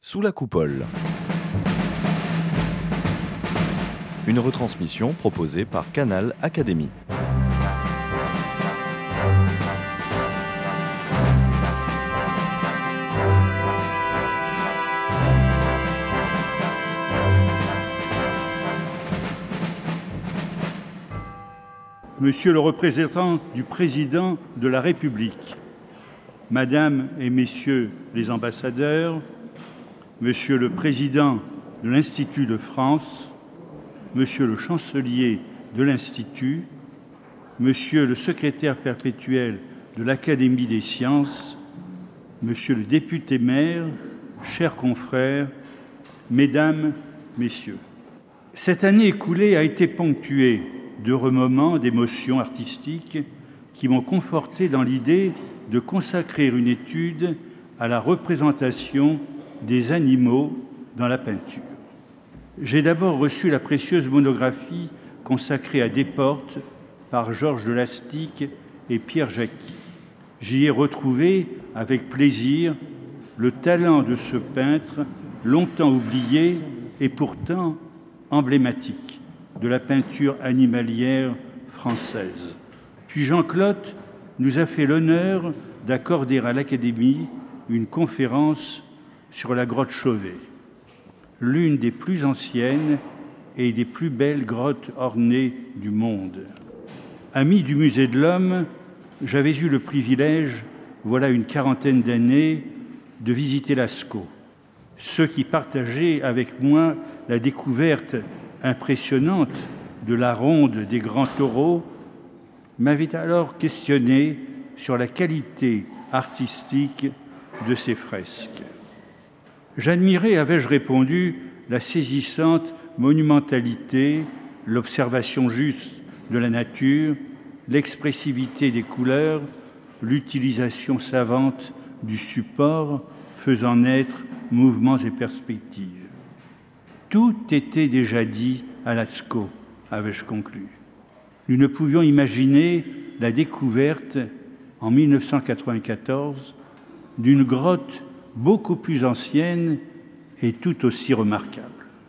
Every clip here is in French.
Sous la coupole. Une retransmission proposée par Canal Académie. Monsieur le représentant du Président de la République, Madame et Messieurs les ambassadeurs, Monsieur le Président de l'Institut de France, Monsieur le Chancelier de l'Institut, Monsieur le Secrétaire perpétuel de l'Académie des sciences, Monsieur le député-maire, chers confrères, Mesdames, Messieurs. Cette année écoulée a été ponctuée d'heureux moments d'émotions artistiques qui m'ont conforté dans l'idée de consacrer une étude à la représentation des animaux dans la peinture. J'ai d'abord reçu la précieuse monographie consacrée à Desportes par Georges de Lastic et Pierre Jacqui. J'y ai retrouvé avec plaisir le talent de ce peintre longtemps oublié et pourtant emblématique de la peinture animalière française. Puis Jean Clotte nous a fait l'honneur d'accorder à l'Académie une conférence sur la grotte Chauvet, l'une des plus anciennes et des plus belles grottes ornées du monde. Ami du Musée de l'Homme, j'avais eu le privilège, voilà une quarantaine d'années, de visiter Lascaux. Ceux qui partageaient avec moi la découverte impressionnante de la ronde des grands taureaux m'avaient alors questionné sur la qualité artistique de ces fresques. J'admirais, avais-je répondu, la saisissante monumentalité, l'observation juste de la nature, l'expressivité des couleurs, l'utilisation savante du support faisant naître mouvements et perspectives. Tout était déjà dit à Lascaux, avais-je conclu. Nous ne pouvions imaginer la découverte, en 1994, d'une grotte beaucoup plus ancienne et tout aussi remarquable.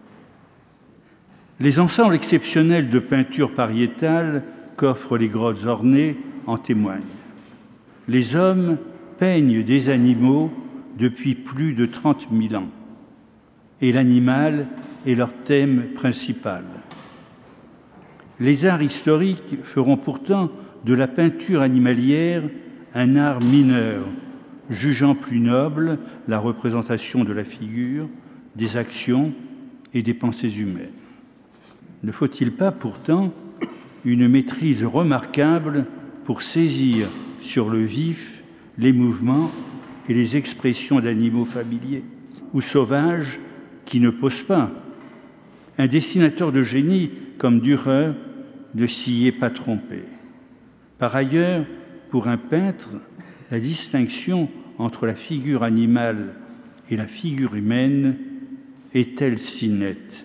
Les ensembles exceptionnels de peintures pariétales qu'offrent les grottes ornées en témoignent. Les hommes peignent des animaux depuis plus de 30 000 ans, et l'animal est leur thème principal. Les arts historiques feront pourtant de la peinture animalière un art mineur, jugeant plus noble la représentation de la figure, des actions et des pensées humaines. Ne faut-il pas pourtant une maîtrise remarquable pour saisir sur le vif les mouvements et les expressions d'animaux familiers ou sauvages qui ne posent pas? Un dessinateur de génie comme Dürer ne s'y est pas trompé. Par ailleurs, pour un peintre, la distinction entre la figure animale et la figure humaine est-elle si nette?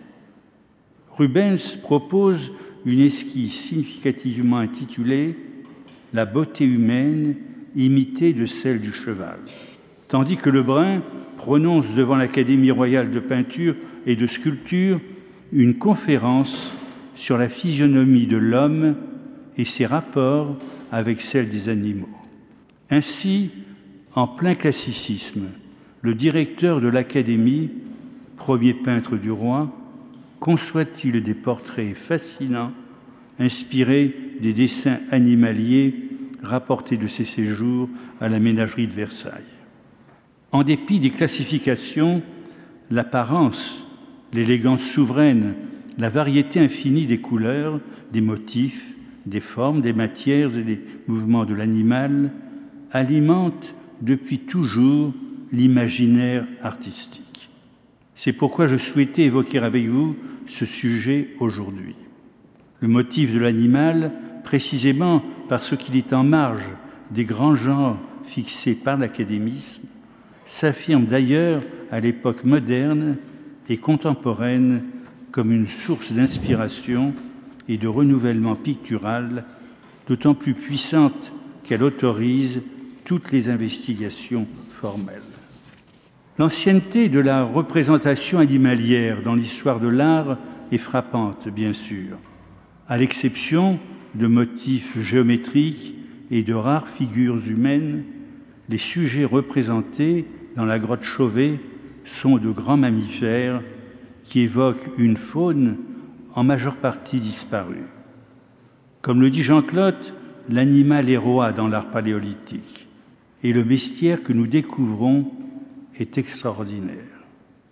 Rubens propose une esquisse significativement intitulée « La beauté humaine imitée de celle du cheval », tandis que Lebrun prononce devant l'Académie royale de peinture et de sculpture une conférence sur la physionomie de l'homme et ses rapports avec celle des animaux. Ainsi, en plein classicisme, le directeur de l'Académie, premier peintre du roi, conçoit-il des portraits fascinants, inspirés des dessins animaliers rapportés de ses séjours à la ménagerie de Versailles. En dépit des classifications, l'apparence, l'élégance souveraine, la variété infinie des couleurs, des motifs, des formes, des matières et des mouvements de l'animal alimentent depuis toujours l'imaginaire artistique. C'est pourquoi je souhaitais évoquer avec vous ce sujet aujourd'hui. Le motif de l'animal, précisément parce qu'il est en marge des grands genres fixés par l'académisme, s'affirme d'ailleurs à l'époque moderne et contemporaine comme une source d'inspiration et de renouvellement pictural, d'autant plus puissante qu'elle autorise toutes les investigations formelles. L'ancienneté de la représentation animalière dans l'histoire de l'art est frappante, bien sûr, à l'exception de motifs géométriques et de rares figures humaines. Les sujets représentés dans la grotte Chauvet sont de grands mammifères qui évoquent une faune en majeure partie disparue. Comme le dit Jean-Claude, l'animal est roi dans l'art paléolithique et le bestiaire que nous découvrons est extraordinaire.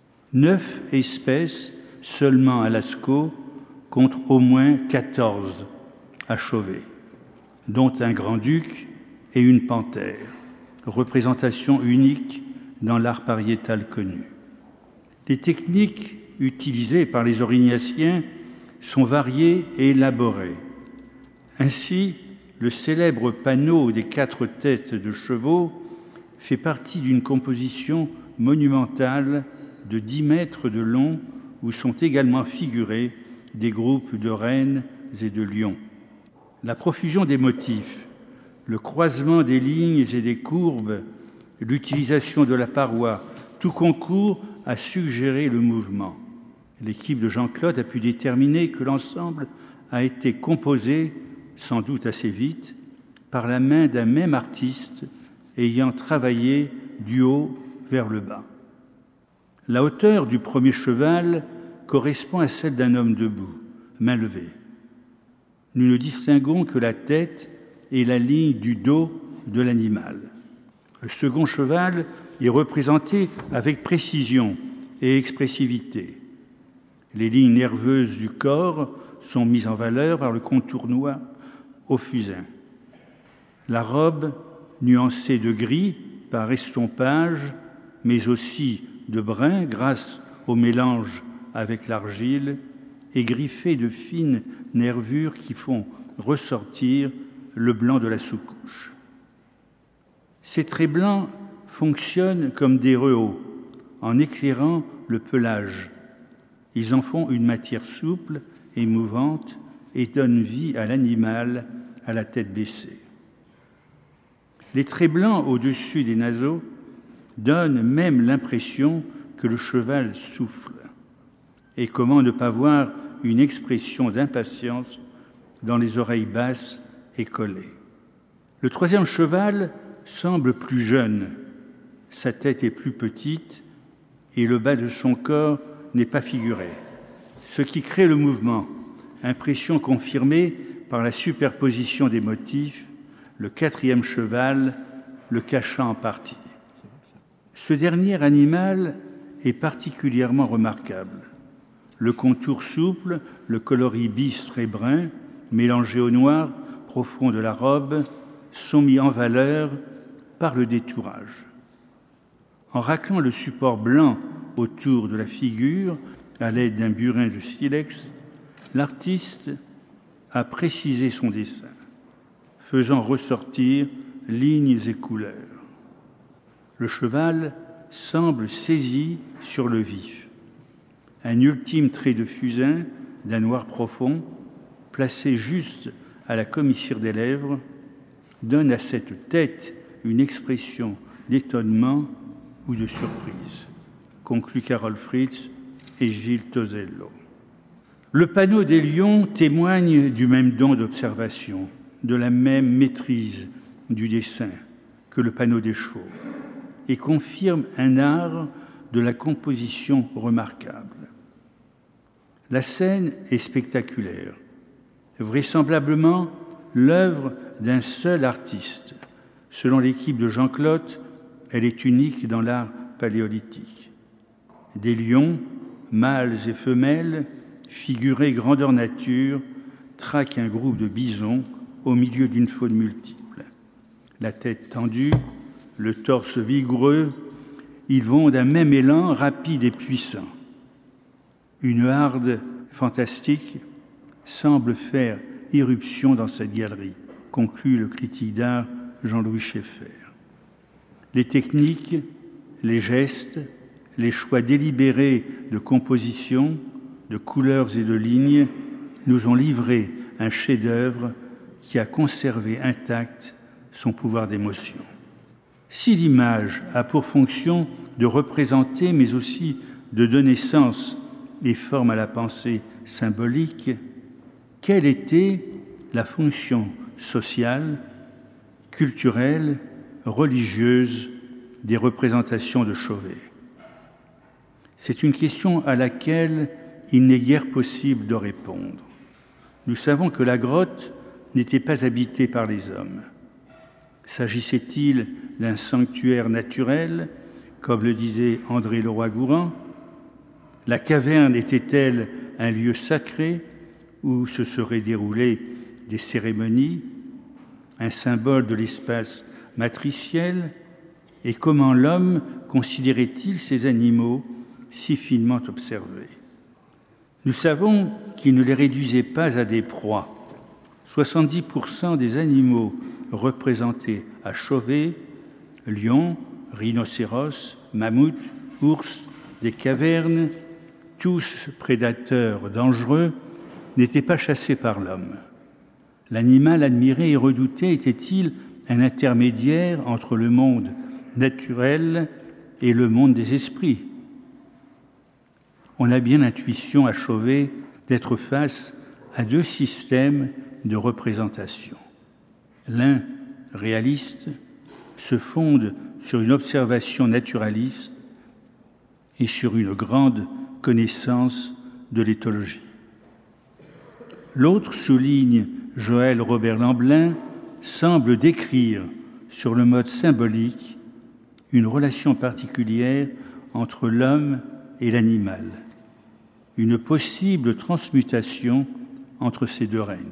9 espèces seulement à Lascaux contre au moins 14 à Chauvet, dont un grand-duc et une panthère, représentation unique dans l'art pariétal connu. Les techniques utilisées par les aurignaciens sont variées et élaborées. Ainsi, le célèbre panneau des 4 têtes de chevaux fait partie d'une composition monumentale de 10 mètres de long où sont également figurés des groupes de rennes et de lions. La profusion des motifs, le croisement des lignes et des courbes, l'utilisation de la paroi, tout concourt à suggérer le mouvement. L'équipe de Jean-Claude a pu déterminer que l'ensemble a été composé, sans doute assez vite, par la main d'un même artiste ayant travaillé du haut vers le bas. La hauteur du premier cheval correspond à celle d'un homme debout, main levée. Nous ne distinguons que la tête et la ligne du dos de l'animal. Le second cheval est représenté avec précision et expressivité. Les lignes nerveuses du corps sont mises en valeur par le contour noir au fusain. La robe, nuancée de gris par estompage, mais aussi de brun grâce au mélange avec l'argile, est griffée de fines nervures qui font ressortir le blanc de la sous-couche. Ces traits blancs fonctionnent comme des rehaut en éclairant le pelage. Ils en font une matière souple et mouvante et donnent vie à l'animal à la tête baissée. Les traits blancs au-dessus des naseaux donnent même l'impression que le cheval souffle. Et comment ne pas voir une expression d'impatience dans les oreilles basses et collées. Le troisième cheval semble plus jeune, sa tête est plus petite et le bas de son corps n'est pas figuré, ce qui crée le mouvement, impression confirmée par la superposition des motifs, le quatrième cheval le cachant en partie. Ce dernier animal est particulièrement remarquable. Le contour souple, le coloris bistre et brun, mélangés au noir profond de la robe, sont mis en valeur par le détourage. En raclant le support blanc autour de la figure à l'aide d'un burin de silex, l'artiste a précisé son dessin, faisant ressortir lignes et couleurs. Le cheval semble saisi sur le vif. Un ultime trait de fusain d'un noir profond, placé juste à la commissure des lèvres, donne à cette tête une expression d'étonnement ou de surprise, conclut Carole Fritz et Gilles Tosello. Le panneau des lions témoigne du même don d'observation, de la même maîtrise du dessin que le panneau des chevaux, et confirme un art de la composition remarquable. La scène est spectaculaire, vraisemblablement l'œuvre d'un seul artiste. Selon l'équipe de Jean-Claude, elle est unique dans l'art paléolithique. Des lions, mâles et femelles, figurés grandeur nature, traquent un groupe de bisons au milieu d'une faune multiple. La tête tendue, le torse vigoureux, ils vont d'un même élan rapide et puissant. Une harde fantastique semble faire irruption dans cette galerie, conclut le critique d'art Jean-Louis Schaeffer. Les techniques, les gestes, les choix délibérés de composition, de couleurs et de lignes nous ont livré un chef-d'œuvre qui a conservé intact son pouvoir d'émotion. Si l'image a pour fonction de représenter, mais aussi de donner sens et forme à la pensée symbolique, quelle était la fonction sociale, culturelle, religieuse des représentations de Chauvet? C'est une question à laquelle il n'est guère possible de répondre. Nous savons que la grotte n'était pas habitée par les hommes. S'agissait-il d'un sanctuaire naturel, comme le disait André Leroi-Gourhan? La caverne était-elle un lieu sacré où se seraient déroulées des cérémonies, un symbole de l'espace matriciel? Et comment l'homme considérait-il ces animaux si finement observés? Nous savons qu'il ne les réduisait pas à des proies. 70% des animaux représentés à Chauvet, lions, rhinocéros, mammouths, ours, des cavernes, tous prédateurs dangereux, n'étaient pas chassés par l'homme. L'animal admiré et redouté était-il un intermédiaire entre le monde naturel et le monde des esprits? On a bien l'intuition à Chauvet d'être face à deux systèmes de représentation. L'un, réaliste, se fonde sur une observation naturaliste et sur une grande connaissance de l'éthologie. L'autre, souligne Joël Robert Lamblin, semble décrire sur le mode symbolique une relation particulière entre l'homme et l'animal, une possible transmutation entre ces deux règnes.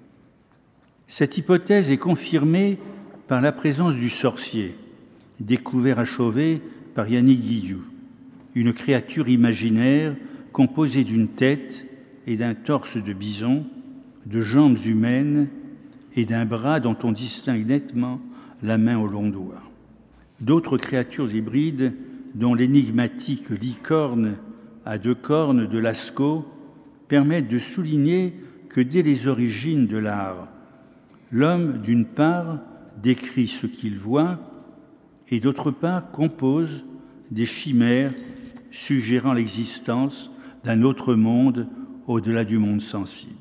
Cette hypothèse est confirmée par la présence du sorcier, découvert à Chauvet par Yannick Guillou, une créature imaginaire composée d'une tête et d'un torse de bison, de jambes humaines et d'un bras dont on distingue nettement la main aux longs doigts. D'autres créatures hybrides, dont l'énigmatique licorne à deux cornes de Lascaux, permettent de souligner que dès les origines de l'art, l'homme, d'une part, décrit ce qu'il voit et, d'autre part, compose des chimères suggérant l'existence d'un autre monde au-delà du monde sensible.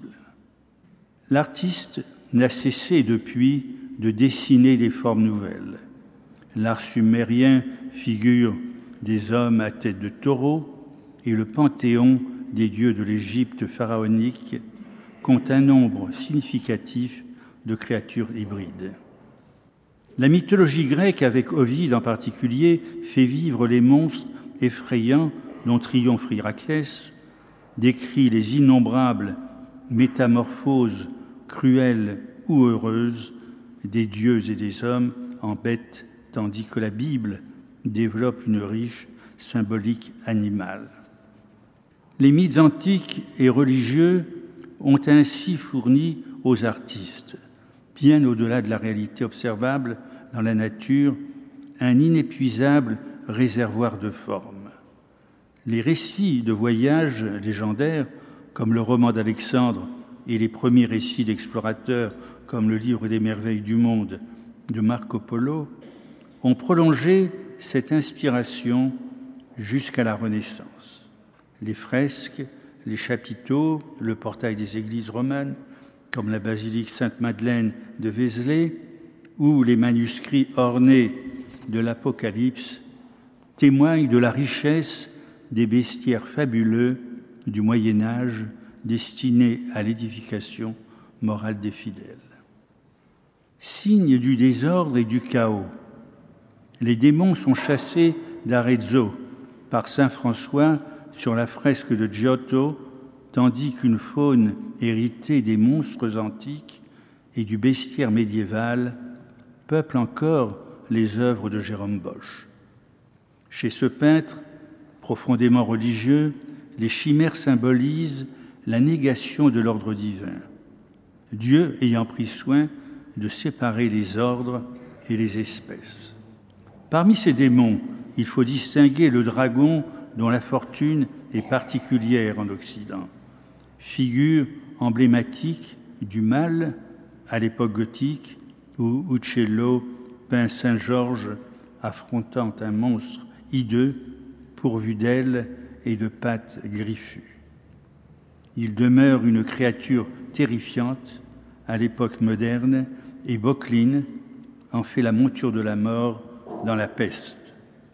L'artiste n'a cessé depuis de dessiner des formes nouvelles. L'art sumérien figure des hommes à tête de taureau et le panthéon des dieux de l'Égypte pharaonique compte un nombre significatif de créatures hybrides. La mythologie grecque, avec Ovide en particulier, fait vivre les monstres effrayants dont triomphe Héraclès, décrit les innombrables métamorphoses cruelles ou heureuses des dieux et des hommes en bêtes, tandis que la Bible développe une riche symbolique animale. Les mythes antiques et religieux ont ainsi fourni aux artistes, bien au-delà de la réalité observable dans la nature, un inépuisable réservoir de formes. Les récits de voyages légendaires, comme le roman d'Alexandre et les premiers récits d'explorateurs, comme le livre des merveilles du monde de Marco Polo, ont prolongé cette inspiration jusqu'à la Renaissance. Les fresques, les chapiteaux, le portail des églises romanes, comme la basilique Sainte-Madeleine de Vézelay, ou les manuscrits ornés de l'Apocalypse, témoignent de la richesse des bestiaires fabuleux du Moyen-Âge destinés à l'édification morale des fidèles. Signe du désordre et du chaos, les démons sont chassés d'Arezzo par saint François sur la fresque de Giotto, tandis qu'une faune héritée des monstres antiques et du bestiaire médiéval peuple encore les œuvres de Jérôme Bosch. Chez ce peintre, profondément religieux, les chimères symbolisent la négation de l'ordre divin, Dieu ayant pris soin de séparer les ordres et les espèces. Parmi ces démons, il faut distinguer le dragon dont la fortune est particulière en Occident, figure emblématique du mal à l'époque gothique où Uccello peint Saint Georges affrontant un monstre hideux, pourvu d'ailes et de pattes griffues. Il demeure une créature terrifiante à l'époque moderne et Böcklin en fait la monture de la mort dans La Peste.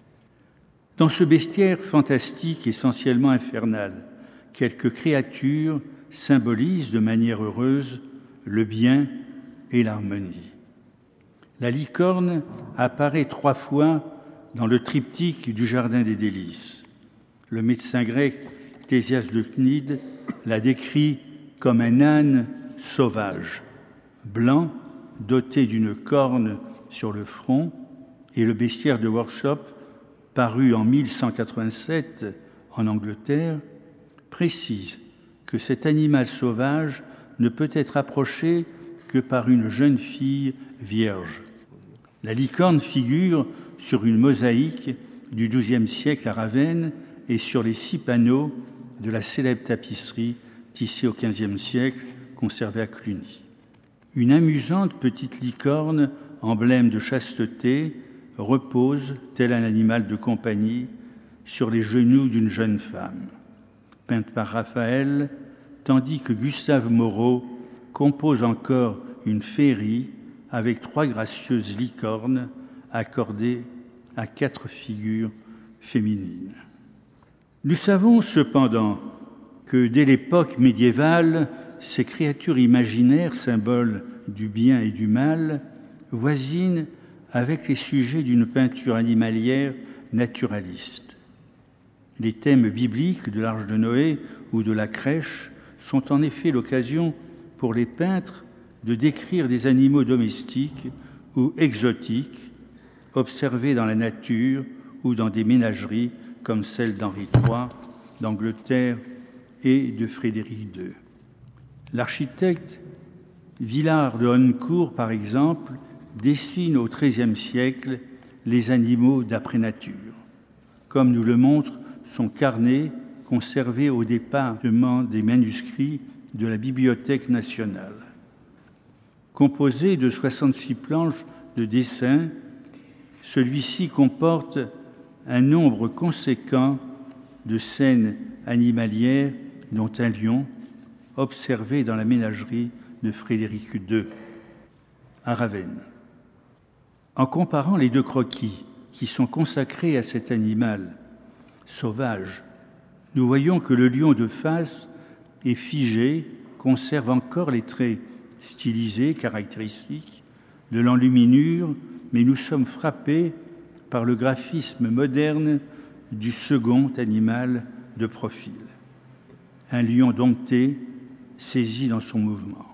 Dans ce bestiaire fantastique essentiellement infernal, quelques créatures symbolisent de manière heureuse le bien et l'harmonie. La licorne apparaît 3 fois dans le triptyque du Jardin des Délices. Le médecin grec Ctésias de Cnide la décrit comme un âne sauvage, blanc, doté d'une corne sur le front, et le bestiaire de Workshop, paru en 1187 en Angleterre, précise que cet animal sauvage ne peut être approché que par une jeune fille vierge. La licorne figure sur une mosaïque du XIIe siècle à Ravenne et sur les 6 panneaux de la célèbre tapisserie tissée au XVe siècle, conservée à Cluny. Une amusante petite licorne, emblème de chasteté, repose, tel un animal de compagnie, sur les genoux d'une jeune femme, peinte par Raphaël, tandis que Gustave Moreau compose encore une féerie avec 3 gracieuses licornes accordées à 4 figures féminines. Nous savons cependant que dès l'époque médiévale, ces créatures imaginaires, symboles du bien et du mal, voisinent avec les sujets d'une peinture animalière naturaliste. Les thèmes bibliques de l'Arche de Noé ou de la crèche sont en effet l'occasion pour les peintres de décrire des animaux domestiques ou exotiques observés dans la nature ou dans des ménageries comme celle d'Henri III, d'Angleterre et de Frédéric II. L'architecte Villard de Honnecourt, par exemple, dessine au XIIIe siècle les animaux d'après nature, comme nous le montre son carnet conservé au département des manuscrits de la Bibliothèque nationale. Composé de 66 planches de dessin, celui-ci comporte un nombre conséquent de scènes animalières, dont un lion observé dans la ménagerie de Frédéric II à Ravenne. En comparant les 2 croquis qui sont consacrés à cet animal sauvage, nous voyons que le lion de face est figé, conserve encore les traits stylisés, caractéristiques de l'enluminure, mais nous sommes frappés par le graphisme moderne du second animal de profil. Un lion dompté, saisi dans son mouvement.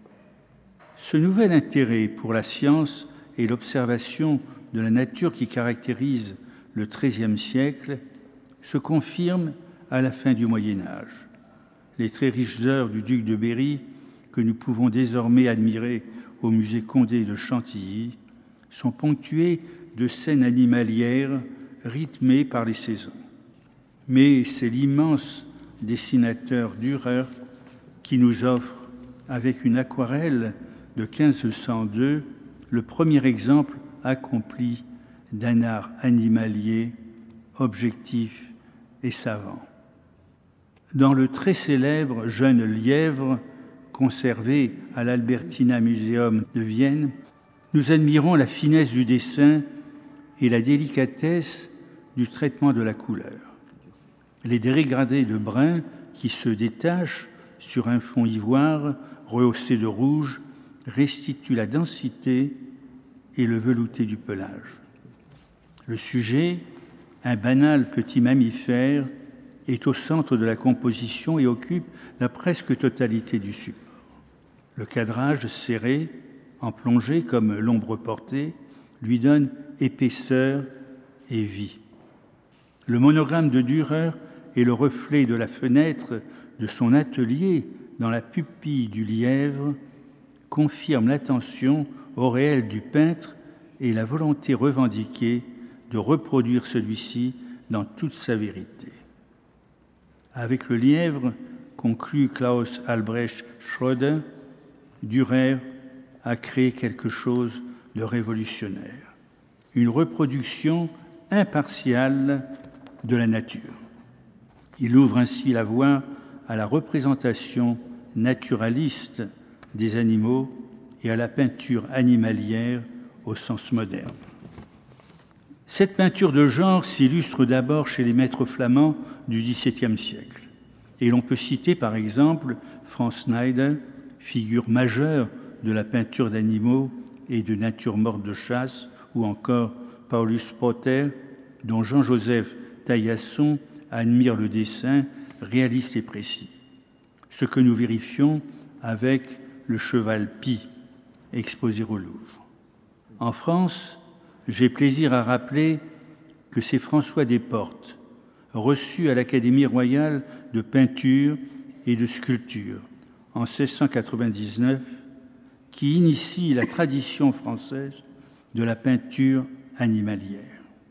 Ce nouvel intérêt pour la science et l'observation de la nature qui caractérise le XIIIe siècle se confirme à la fin du Moyen-Âge. Les très riches œuvres du duc de Berry, que nous pouvons désormais admirer au musée Condé de Chantilly, sont ponctuées de scènes animalières rythmées par les saisons. Mais c'est l'immense dessinateur Dürer qui nous offre, avec une aquarelle de 1502, le premier exemple accompli d'un art animalier, objectif et savant. Dans le très célèbre Jeune lièvre, conservé à l'Albertina Museum de Vienne, nous admirons la finesse du dessin et la délicatesse du traitement de la couleur. Les dégradés de brun qui se détachent sur un fond ivoire rehaussé de rouge restituent la densité et le velouté du pelage. Le sujet, un banal petit mammifère, est au centre de la composition et occupe la presque totalité du support. Le cadrage serré, en plongée comme l'ombre portée, lui donne épaisseur et vie. Le monogramme de Dürer est le reflet de la fenêtre de son atelier dans la pupille du lièvre, confirme l'attention au réel du peintre et la volonté revendiquée de reproduire celui-ci dans toute sa vérité. Avec le lièvre, conclut Klaus Albrecht Schroeder, Dürer a créé quelque chose de révolutionnaire, une reproduction impartiale de la nature. Il ouvre ainsi la voie à la représentation naturaliste des animaux et à la peinture animalière au sens moderne. Cette peinture de genre s'illustre d'abord chez les maîtres flamands du XVIIe siècle. Et l'on peut citer par exemple Franz Schneider, figure majeure de la peinture d'animaux et de nature morte de chasse, ou encore Paulus Potter, dont Jean-Joseph Taillasson admire le dessin réaliste et précis. Ce que nous vérifions avec le cheval Pie, exposé au Louvre. En France, j'ai plaisir à rappeler que c'est François Desportes, reçu à l'Académie royale de peinture et de sculpture en 1699, qui initie la tradition française de la peinture animalière.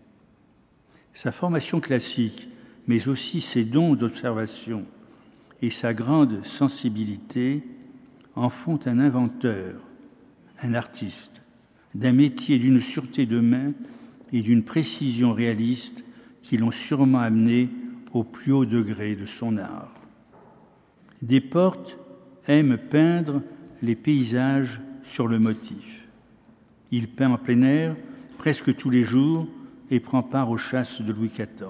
Sa formation classique, mais aussi ses dons d'observation et sa grande sensibilité en font un inventeur, un artiste, d'un métier d'une sûreté de main et d'une précision réaliste qui l'ont sûrement amené au plus haut degré de son art. Desportes aime peindre les paysages sur le motif. Il peint en plein air presque tous les jours et prend part aux chasses de Louis XIV.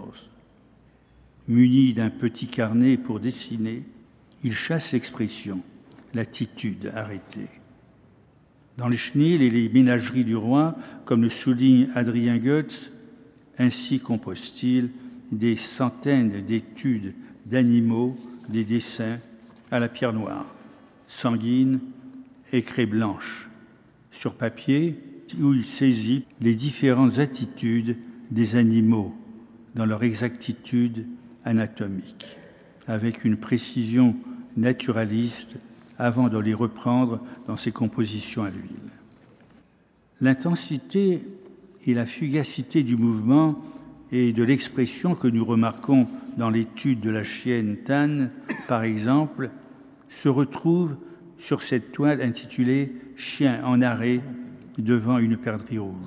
Muni d'un petit carnet pour dessiner, il chasse l'expression, l'attitude arrêtée. Dans les chenils et les ménageries du roi, comme le souligne Adrien Goetz, ainsi compose-t-il des centaines d'études d'animaux, des dessins à la pierre noire, sanguine et craie blanche, sur papier où il saisit les différentes attitudes des animaux dans leur exactitude anatomique, avec une précision naturaliste avant de les reprendre dans ses compositions à l'huile. L'intensité et la fugacité du mouvement et de l'expression que nous remarquons dans l'étude de la chienne Tan, par exemple, se retrouvent sur cette toile intitulée « Chien en arrêt devant une perdrix rouge ».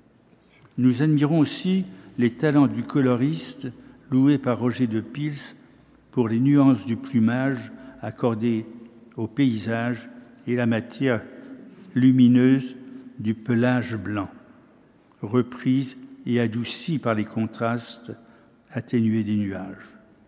Nous admirons aussi les talents du coloriste loué par Roger de Pils pour les nuances du plumage accordées au paysage et la matière lumineuse du pelage blanc, reprise et adoucie par les contrastes atténués des nuages.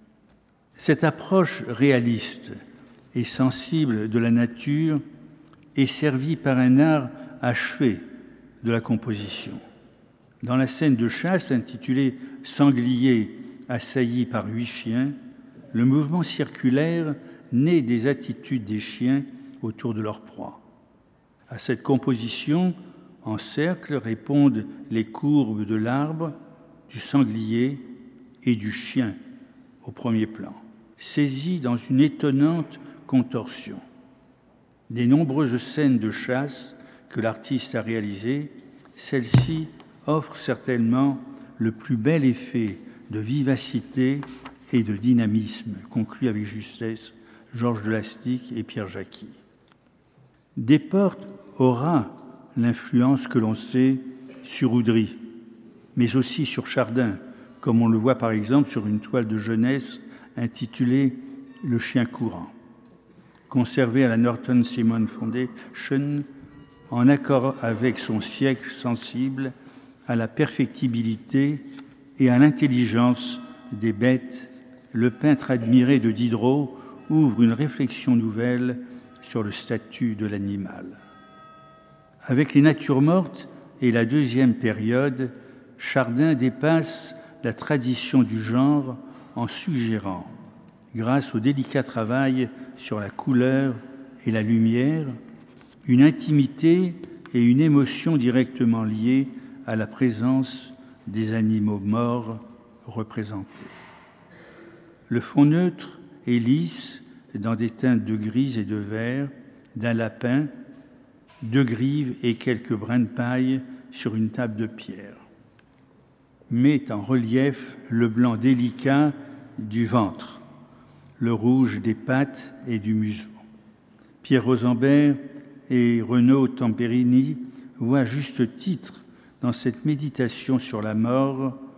Cette approche réaliste et sensible de la nature est servie par un art achevé de la composition. Dans la scène de chasse intitulée « Sanglier assailli par 8 chiens », le mouvement circulaire naît des attitudes des chiens autour de leur proie. À cette composition, en cercle, répondent les courbes de l'arbre, du sanglier et du chien au premier plan, saisis dans une étonnante contorsion. Des nombreuses scènes de chasse que l'artiste a réalisées, celle-ci offre certainement le plus bel effet de vivacité et de dynamisme, conclut avec justesse Georges de Lastic et Pierre Jacqui. Desportes aura l'influence que l'on sait sur Oudry, mais aussi sur Chardin, comme on le voit par exemple sur une toile de jeunesse intitulée « Le chien courant », conservée à la Norton Simon Foundation, en accord avec son siècle sensible à la perfectibilité et à l'intelligence des bêtes. Le peintre admiré de Diderot ouvre une réflexion nouvelle sur le statut de l'animal. Avec les natures mortes et la deuxième période, Chardin dépasse la tradition du genre en suggérant, grâce au délicat travail sur la couleur et la lumière, une intimité et une émotion directement liées à la présence des animaux morts représentés. Le fond neutre est lisse dans des teintes de gris et de vert, d'un lapin, 2 grives et quelques brins de paille sur une table de pierre, met en relief le blanc délicat du ventre, le rouge des pattes et du museau. Pierre Rosenberg et Renaud Tamperini voient à juste titre dans cette méditation sur la mort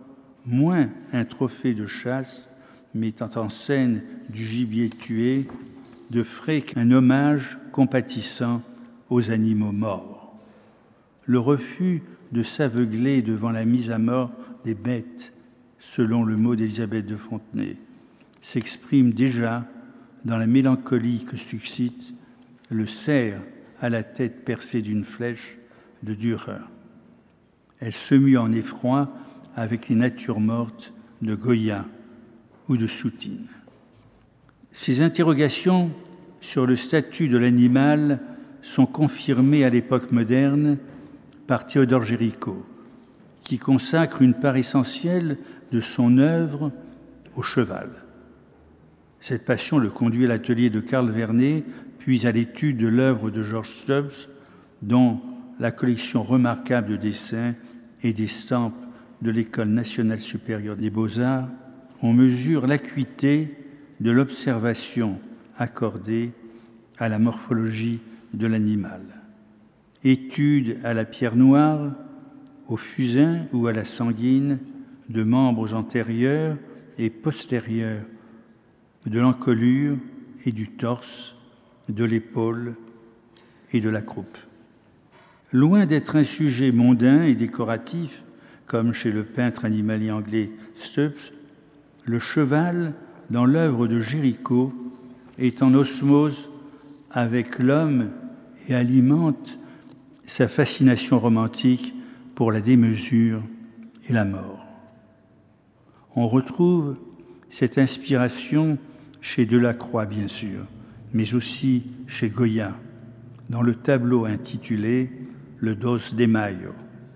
moins un trophée de chasse mettant en scène du gibier tué, de frais qu'un hommage compatissant aux animaux morts. Le refus de s'aveugler devant la mise à mort des bêtes, selon le mot d'Élisabeth de Fontenay, s'exprime déjà dans la mélancolie que suscite le cerf à la tête percée d'une flèche de Dürer. Elle se mue en effroi avec les natures mortes de Goya ou de Soutine. Ces interrogations sur le statut de l'animal sont confirmées à l'époque moderne par Théodore Géricault, qui consacre une part essentielle de son œuvre au cheval. Cette passion le conduit à l'atelier de Carl Vernet, puis à l'étude de l'œuvre de George Stubbs, dont la collection remarquable de dessins et d'estampes de l'École nationale supérieure des beaux-arts, on mesure l'acuité de l'observation accordée à la morphologie de l'animal. Étude à la pierre noire, au fusain ou à la sanguine, de membres antérieurs et postérieurs, de l'encolure et du torse, de l'épaule et de la croupe. Loin d'être un sujet mondain et décoratif, comme chez le peintre animalier anglais Stubbs, le cheval, dans l'œuvre de Géricault, est en osmose avec l'homme et alimente sa fascination romantique pour la démesure et la mort. On retrouve cette inspiration chez Delacroix, bien sûr, mais aussi chez Goya, dans le tableau intitulé « Le dos de Mayo ».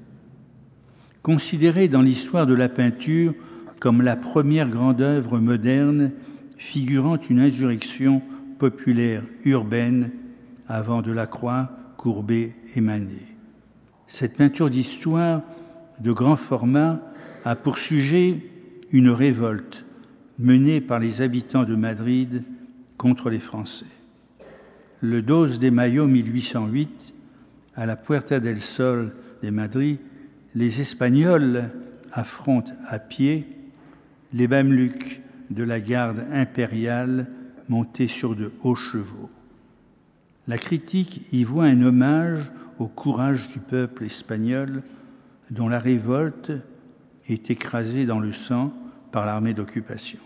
Considéré dans l'histoire de la peinture comme la première grande œuvre moderne figurant une insurrection populaire urbaine avant Delacroix, Courbet et Manet. Cette peinture d'histoire de grand format a pour sujet une révolte menée par les habitants de Madrid contre les Français. Le 12 de Mayo 1808, à la Puerta del Sol de Madrid, les Espagnols affrontent à pied les Mameluks de la garde impériale montés sur de hauts chevaux. La critique y voit un hommage au courage du peuple espagnol dont la révolte est écrasée dans le sang par l'armée d'occupation.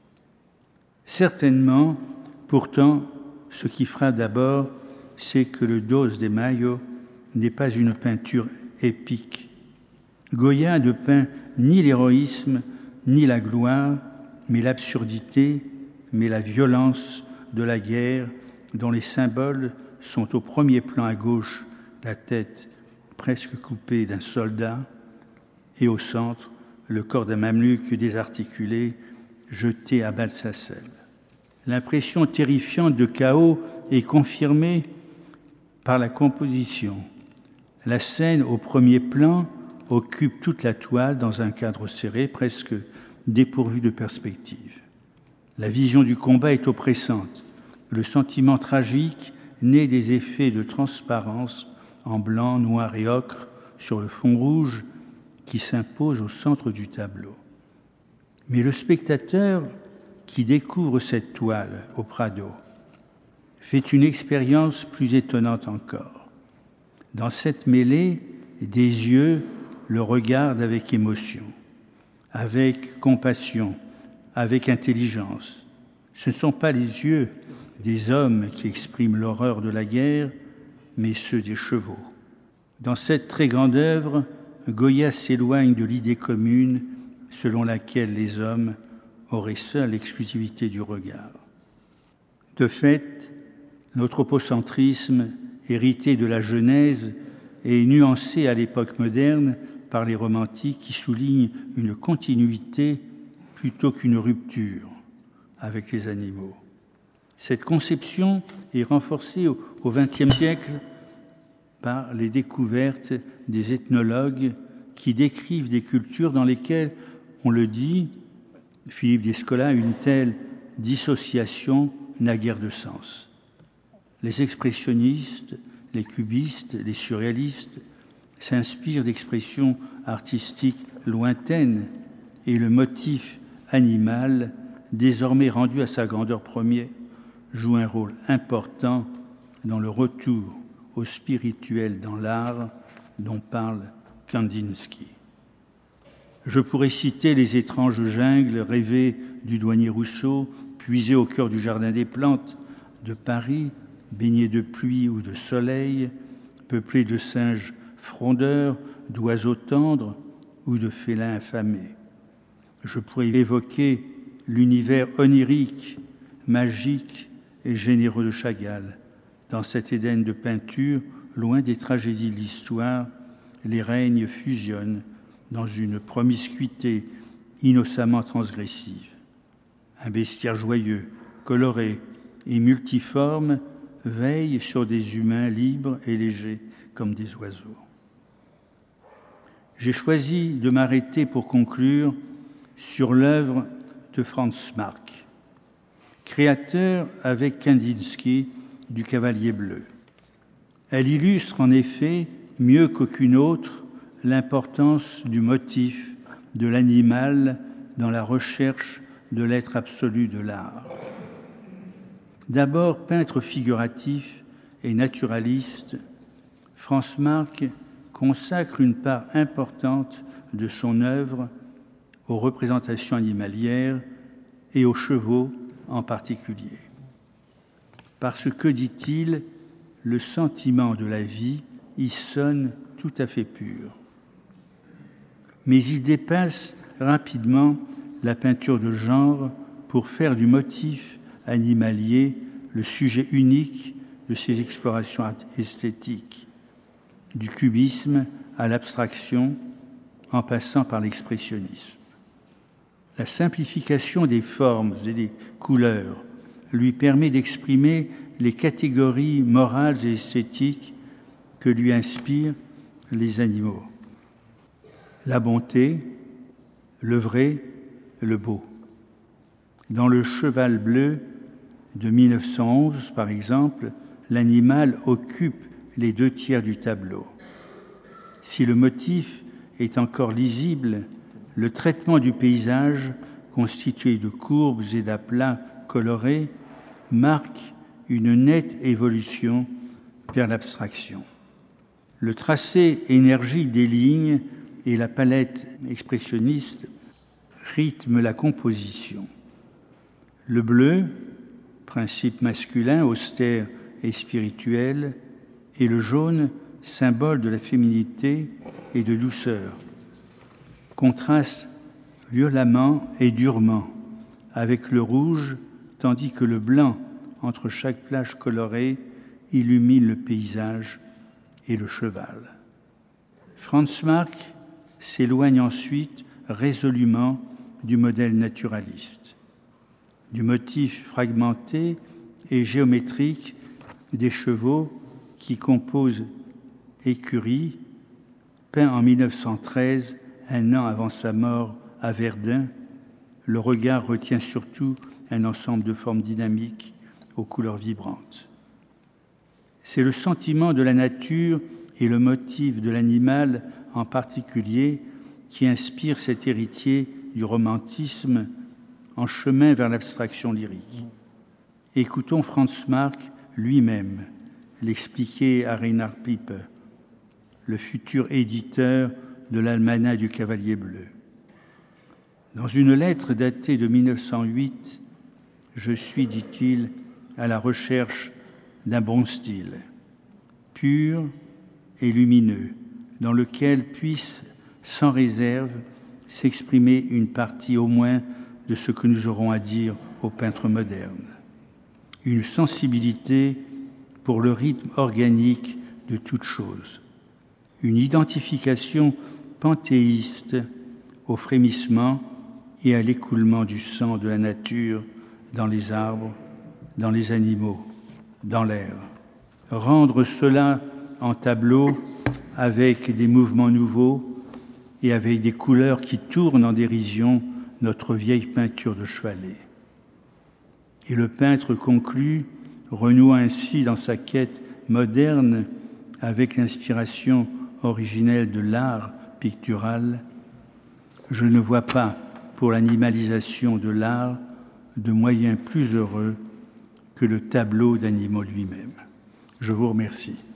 Certainement, pourtant, ce qui frappe d'abord, c'est que le 12 de Mayo n'est pas une peinture épique. Goya ne peint ni l'héroïsme, ni la gloire, mais l'absurdité, mais la violence de la guerre, dont les symboles sont au premier plan à gauche, la tête presque coupée d'un soldat, et au centre, le corps d'un mameluc désarticulé, jeté à bas de sa selle. L'impression terrifiante de chaos est confirmée par la composition. La scène au premier plan occupe toute la toile dans un cadre serré, presque dépourvu de perspective. La vision du combat est oppressante. Le sentiment tragique naît des effets de transparence en blanc, noir et ocre sur le fond rouge qui s'impose au centre du tableau. Mais le spectateur qui découvre cette toile au Prado fait une expérience plus étonnante encore. Dans cette mêlée, des yeux le regardent avec émotion, avec compassion, avec intelligence. Ce ne sont pas les yeux des hommes qui expriment l'horreur de la guerre, mais ceux des chevaux. Dans cette très grande œuvre, Goya s'éloigne de l'idée commune selon laquelle les hommes auraient seuls l'exclusivité du regard. De fait, l'anthropocentrisme, hérité de la Genèse, est nuancé à l'époque moderne par les romantiques qui soulignent une continuité plutôt qu'une rupture avec les animaux. Cette conception est renforcée au XXe siècle par les découvertes des ethnologues qui décrivent des cultures dans lesquelles, on le dit, Philippe Descola, une telle dissociation n'a guère de sens. Les expressionnistes, les cubistes, les surréalistes s'inspirent d'expressions artistiques lointaines et le motif animal, désormais rendu à sa grandeur première, joue un rôle important dans le retour au spirituel dans l'art dont parle Kandinsky. Je pourrais citer les étranges jungles rêvées du douanier Rousseau, puisées au cœur du jardin des plantes de Paris, baignées de pluie ou de soleil, peuplées de singes frondeurs, d'oiseaux tendres ou de félins affamés. Je pourrais évoquer l'univers onirique, magique et généreux de Chagall. Dans cet Éden de peinture, loin des tragédies de l'histoire, les règnes fusionnent dans une promiscuité innocemment transgressive. Un bestiaire joyeux, coloré et multiforme veille sur des humains libres et légers comme des oiseaux. J'ai choisi de m'arrêter pour conclure sur l'œuvre de Franz Marc, créateur avec Kandinsky du Cavalier bleu. Elle illustre en effet, mieux qu'aucune autre, l'importance du motif de l'animal dans la recherche de l'être absolu de l'art. D'abord peintre figuratif et naturaliste, Franz Marc consacre une part importante de son œuvre aux représentations animalières et aux chevaux en particulier. Parce que, dit-il, le sentiment de la vie y sonne tout à fait pur. Mais il dépasse rapidement la peinture de genre pour faire du motif animalier le sujet unique de ses explorations esthétiques, du cubisme à l'abstraction, en passant par l'expressionnisme. La simplification des formes et des couleurs lui permet d'exprimer les catégories morales et esthétiques que lui inspirent les animaux. La bonté, le vrai, le beau. Dans Le Cheval bleu de 1911, par exemple, l'animal occupe les 2/3 du tableau. Si le motif est encore lisible, le traitement du paysage, constitué de courbes et d'aplats colorés, marque une nette évolution vers l'abstraction. Le tracé énergique des lignes et la palette expressionniste rythment la composition. Le bleu, principe masculin, austère et spirituel, et le jaune, symbole de la féminité et de douceur, contrastent violemment et durement avec le rouge, tandis que le blanc, entre chaque plage colorée, illumine le paysage et le cheval. Franz Marc s'éloigne ensuite résolument du modèle naturaliste, du motif fragmenté et géométrique des chevaux qui composent Écurie, peint en 1913, un an avant sa mort à Verdun. Le regard retient surtout un ensemble de formes dynamiques aux couleurs vibrantes. C'est le sentiment de la nature et le motif de l'animal en particulier qui inspire cet héritier du romantisme en chemin vers l'abstraction lyrique. Écoutons Franz Marc lui-même l'expliquer à Reinhard Pipe, le futur éditeur de l'Almanach du Cavalier bleu. Dans une lettre datée de 1908, je suis, dit-il, à la recherche d'un bon style, pur et lumineux, dans lequel puisse, sans réserve, s'exprimer une partie au moins de ce que nous aurons à dire aux peintres modernes. Une sensibilité pour le rythme organique de toute chose, une identification panthéiste au frémissement et à l'écoulement du sang de la nature dans les arbres, dans les animaux, dans l'air. Rendre cela en tableau avec des mouvements nouveaux et avec des couleurs qui tournent en dérision notre vieille peinture de chevalet. Et le peintre conclut, renouant ainsi dans sa quête moderne avec l'inspiration originelle de l'art pictural. Je ne vois pas pour l'animalisation de l'art de moyens plus heureux que le tableau d'animaux lui-même. Je vous remercie.